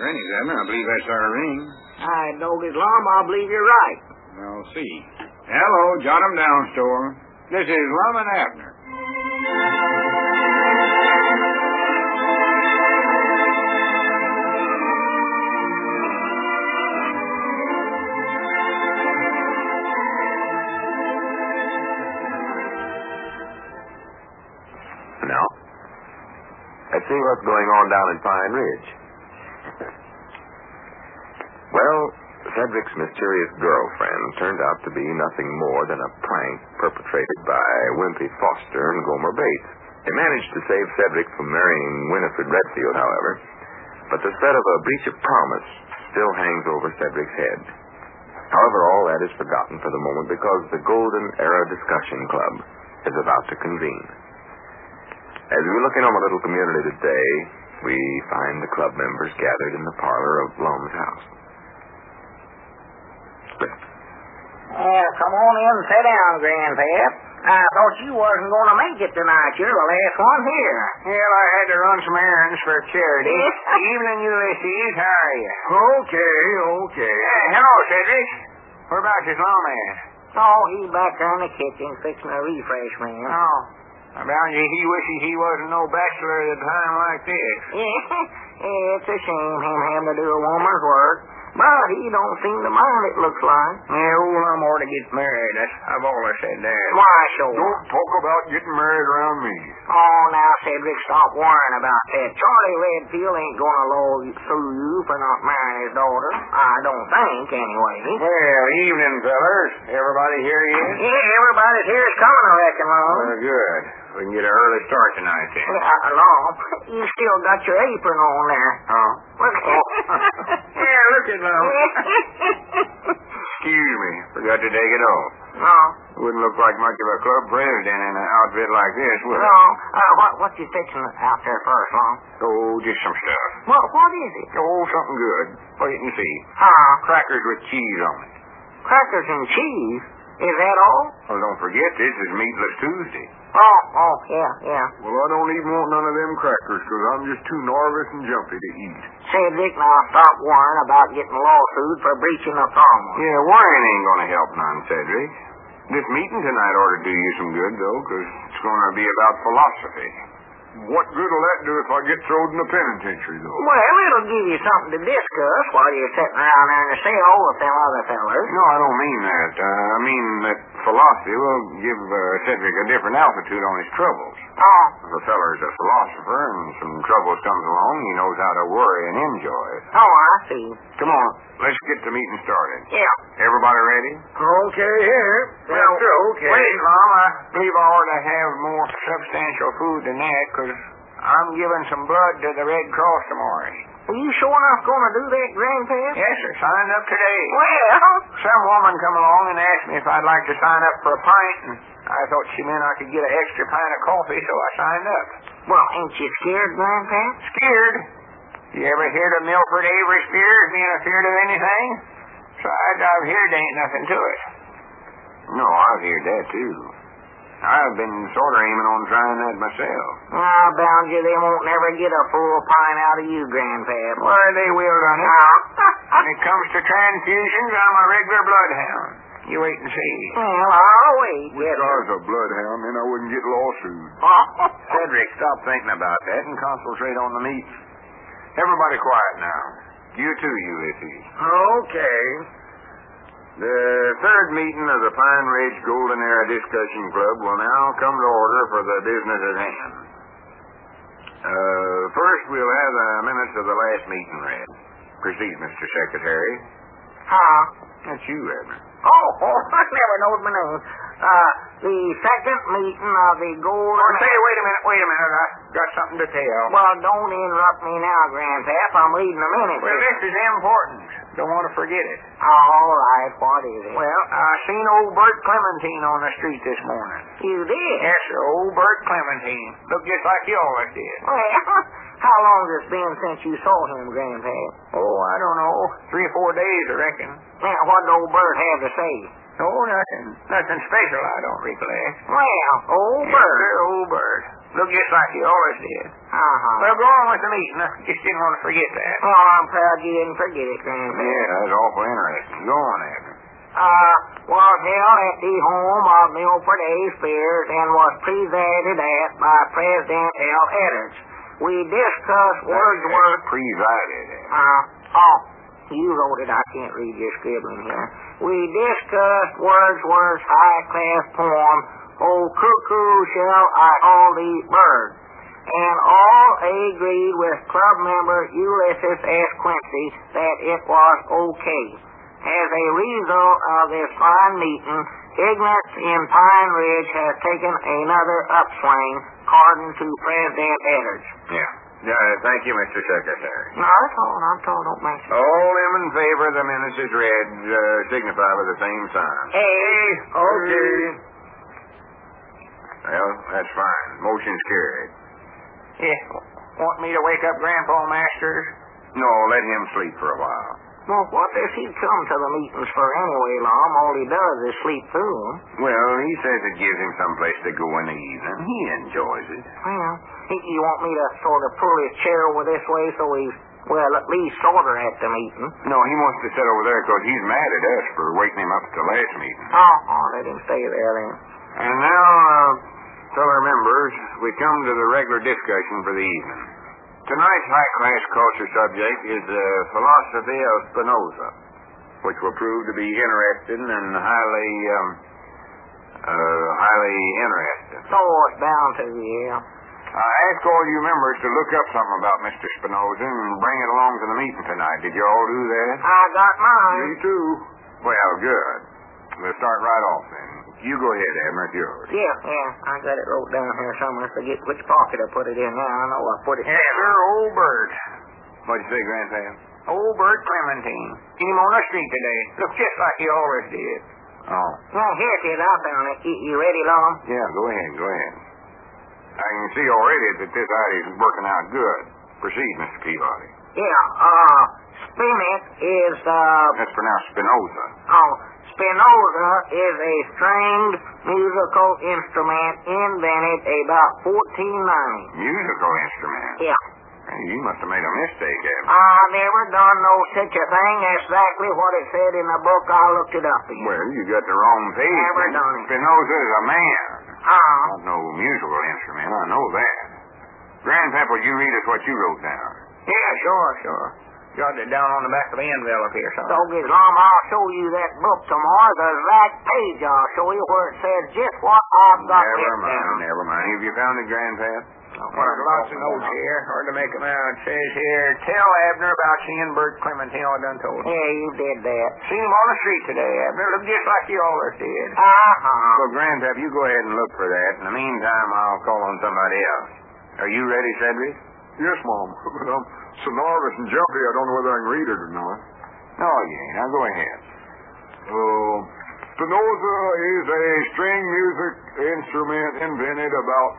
granny's, Abner. I believe that's our ring. I don't get long. I believe you're right. I'll see. Hello, jot 'em down, store. This is Lum and Abner. Now, let's see what's going on down in Pine Ridge. Well, Cedric's mysterious girlfriend turned out to be nothing more than a prank perpetrated by Wimpy Foster and Gomer Bates. They managed to save Cedric from marrying Winifred Redfield, however, but the threat of a breach of promise still hangs over Cedric's head. However, all that is forgotten for the moment because the Golden Era Discussion Club is about to convene. As we look in on the little community today, we find the club members gathered in the parlor of Lum's house. Well, come on in and sit down, Grandpap. I thought you wasn't going to make it tonight. You're the last one here. Well, I had to run some errands for charity. Evening, Ulysses. How are you? Okay. Hello, Cedric. Whereabouts is Lum at? Oh, he's back there in the kitchen fixing a refreshment. Oh. I bound you he wishes he wasn't no bachelor at a time like this. Yeah, it's a shame him having to do a woman's work. But he don't seem to mind, it looks like. Yeah, old Lum ought to get married. I've always said that. Why, sure. Don't talk about getting married around me. Oh, now, Cedric, stop worrying about that. Charlie Redfield ain't gonna sue you for not marrying his daughter. I don't think, anyway. Well, evening, fellers. Everybody here yet? Yeah, everybody's here is coming, I reckon, Lum. Good. We can get an early start tonight, then. Lum, you still got your apron on there. Oh. Yeah, look at Lum. Excuse me. Forgot to take it off. No. Wouldn't look like much of a club president in an outfit like this, would it? No. What you fixing out there first, Lum? Oh, just some stuff. What is it? Oh, something good. Wait and see. Crackers with cheese on it. Crackers and cheese? Is that all? Well, don't forget, this is Meatless Tuesday. Oh, yeah. Well, I don't even want none of them crackers, because I'm just too nervous and jumpy to eat. Cedric, now stop worrying about getting lawsuit for breaching a promise. Yeah, worrying ain't going to help none, Cedric. This meeting tonight ought to do you some good, though, because it's going to be about philosophy. What good will that do if I get thrown in the penitentiary, though? Well, it'll give you something to discuss while you're sitting around there in the cell with them other fellers. No, I don't mean that. I mean that philosophy will give Cedric a different altitude on his troubles. Oh. If a feller's a philosopher and some troubles comes along, he knows how to worry and enjoy it. Oh, I see. Come on, let's get the meeting started. Yeah. Everybody ready? Okay, here. Well, okay. Wait, Mom. I believe I ought to have more substantial food than that, because I'm giving some blood to the Red Cross tomorrow. Are you sure enough going to do that, Grandpap? Yes, sir. Signed up today. Well, some woman come along and asked me if I'd like to sign up for a pint, and I thought she meant I could get an extra pint of coffee, so I signed up. Well, ain't you scared, Grandpap? Scared? You ever heard of Milford Avery Spears being afeard of anything? Besides, I've heard ain't nothing to it. No, I've heard that, too. I've been sort of aiming on trying that myself. I bound you they won't never get a full pint out of you, Grandpap. Why, they will, honey. When it comes to transfusions, I'm a regular bloodhound. You wait and see. Well, I'll wait. If I was a bloodhound, then I wouldn't get lawsuit. Cedric, stop thinking about that and concentrate on the meat. Everybody quiet now. You too, Ulysses. Okay. The third meeting of the Pine Ridge Golden Era Discussion Club will now come to order for the business at hand. First, we'll have the minutes of the last meeting read. Proceed, Mr. Secretary. That's you, Abner. Oh, I never knowed my name. The second meeting of the Golden... Oh, say, wait a minute. I've got something to tell. Well, don't interrupt me now, Grandpap. I'm reading a minute. Well, this is important. Don't want to forget it. All right, what is it? Well, I seen old Bert Clementine on the street this morning. You did? Yes, sir, old Bert Clementine. Looked just like he always did. Well, how long has it been since you saw him, Grandpap? Oh, I don't know. 3 or 4 days, I reckon. Now, what did old Bert have to say? Oh, nothing. Nothing special, I don't recollect. Well, old Bert. Yes, sir, old Bert. Look just like you always did. Well, go on with the meeting. I just didn't want to forget that. Oh, I'm proud you didn't forget it, Grandpa. Yeah, that's awful interesting. Go on, Abner. Was held at the home of Milford A. Spears and was presided at by President L. Edders. We discussed Wordsworth. Presided at. You wrote it. I can't read your scribbling here. We discussed Wordsworth's high-class poem, "O Cuckoo Shall I All These Birds," and all agreed with club member Ulysses S. Quincy that it was okay. As a result of this fine meeting, ignorance in Pine Ridge has taken another upswing, according to President Edders. Yeah, thank you, Mr. Secretary. No, that's all. I'm told. Don't mention it. All them in favor of the minutes is read signify by the same sign. Okay. Well, that's fine. Motion's carried. Yeah. Want me to wake up Grandpa Masters? No, let him sleep for a while. Well, what does he come to the meetings for anyway, Lom? All he does is sleep through them. Well, he says it gives him some place to go in the evening. He enjoys it. Well, you want me to sort of pull his chair over this way so he's, well, at least sort of at the meeting? No, he wants to sit over there because he's mad at us for waking him up at the last meeting. Let him stay there then. And now, fellow members, we come to the regular discussion for the evening. Tonight's high-class culture subject is the philosophy of Spinoza, which will prove to be interesting and highly interesting. So it's bound to, yeah. I ask all you members to look up something about Mr. Spinoza and bring it along to the meeting tonight. Did you all do that? I got mine. Me too. Well, good. We'll start right off then. You go ahead, Abner, it's yours. Yeah. I got it wrote down here somewhere. I forget which pocket I put it in now. I know I put it in. Sir, old Bert. What'd you say, Grandpa? Old Bert Clementine. Seen him on the street today. Looks just like he always did. Oh. Well, here it is. I found it. You ready, Lom? Yeah, go ahead. I can see already that this idea's working out good. Proceed, Mr. Peabody. Yeah, Spinnet is, That's pronounced Spinoza. Spinoza is a stringed musical instrument invented about 1490. Musical instrument? Yeah. Hey, you must have made a mistake, Abner. I never done no such a thing. Exactly what it said in the book. I looked it up again. Well, you got the wrong page. Never done it. Spinoza is a man. Not no musical instrument. I know that. Grandpap, will you read us what you wrote down? Yeah, sure. Jotted it down on the back of the envelope here, son. Doggy Lom, I'll show you that book tomorrow. The exact page I'll show you where it says just what I've got written down. Never mind. Have you found it, Grandpap? There's lots of notes here. Hard to make them out. It says here, tell Abner about seeing Bert Clementine. I done told him. Yeah, you did that. Seen him on the street today, Abner. Looked just like you always did. Well, Grandpap, you go ahead and look for that. In the meantime, I'll call on somebody else. Are you ready, Cedric? Yes, Mom. But I'm so nervous and jumpy, I don't know whether I can read it or not. No, you ain't. Now go ahead. Spinoza is a string music instrument invented about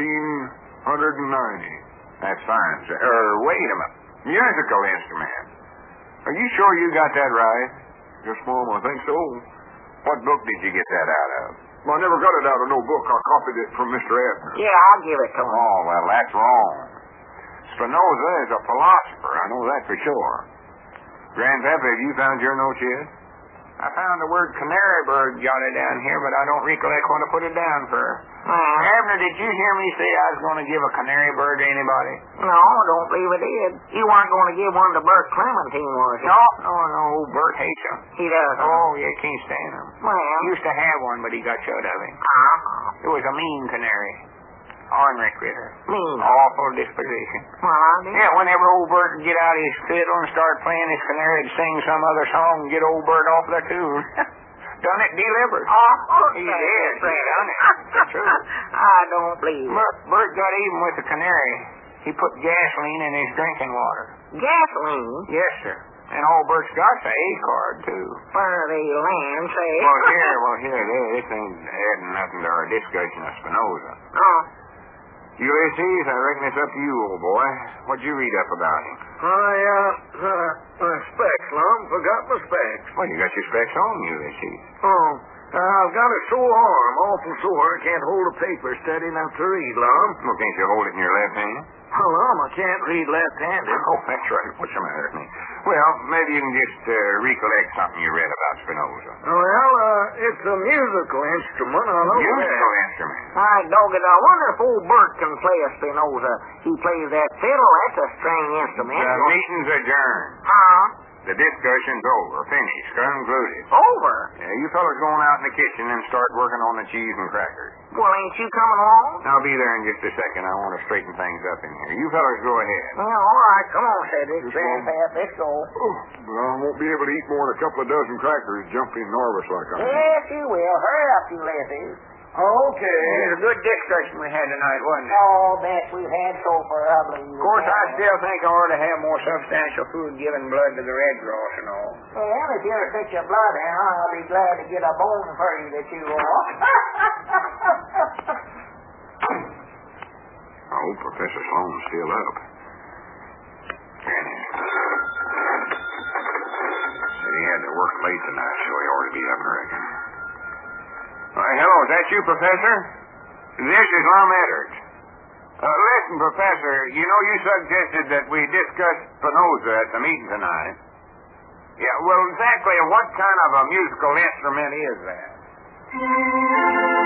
1490. That's fine, sir. Wait a minute. Musical instrument. Are you sure you got that right? Yes, Mom, I think so. What book did you get that out of? Well, I never got it out of no book. I copied it from Mr. Abner. Yeah, I'll give it to him. Oh, well, that's wrong. Spinoza is a philosopher. I know that for sure. Grandpapa, have you found your notes yet? I found the word canary bird jotted down here, but I don't recollect what I put it down for. Abner, did you hear me say I was going to give a canary bird to anybody? No, I don't believe it did. You weren't going to give one to Bert Clementine, was you? No. Bert hates him. He does. Oh, yeah, can't stand him. Well. Used to have one, but he got shut of him. It was a mean canary. Ornery critter. Mean. Awful disposition. Well, I did. Yeah, whenever old Bert would get out his fiddle and start playing his canary, he'd sing some other song and get old Bert off the tune. Done it delivered. He did. He done it. That's true. I don't believe it. Bert got even with the canary. He put gasoline in his drinking water. Gasoline? Yes, sir. And old Bert's got the A card, too. Where the land say? Well, here, this ain't adding nothing to our discussion of Spinoza. Ulysses, I reckon it's up to you, old boy. What'd you read up about him? My specs, Lum. Forgot my specs. Well, you got your specs on, Ulysses. I've got a sore arm, awful sore. I can't hold a paper steady enough to read, Lum. Well, can't you hold it in your left hand? Well, Lum, I can't read left-handed. Oh, that's right. What's the matter with me? Well, maybe you can just recollect something you read about Spinoza. Well, it's a musical instrument. I know Musical that. instrument. Hi, Doggett, I wonder if old Bert can play a Spinoza. He plays that fiddle. That's a string instrument. The meeting's adjourned. Huh? The discussion's over. Finished. Concluded. Over? Yeah, you fellas going out in the kitchen and start working on the cheese and crackers. Well, ain't you coming along? I'll be there in just a second. I want to straighten things up in here. You fellas go ahead. Well, all right. Come on, Cedric. Grandpap, let's go. Oh, but I won't be able to eat more than a couple of dozen crackers jumping nervous like I am. Yes, you will. Hurry up, you lassies. Okay. It was a good discussion we had tonight, wasn't it? Oh, that we've had so far, I believe. Of course, I still think I ought to have more substantial food giving blood to the Red Cross and all. Well, if you ever fix your blood now, I'll be glad to get a bone for you that you want. I hope Professor Sloan's still up. Said he had to work late tonight, so he ought to be up, I reckon. Hello, is that you, Professor? This is Lum Edwards. Listen, Professor, you know you suggested that we discuss Spinoza at the meeting tonight. Yeah, well, exactly what kind of a musical instrument is that?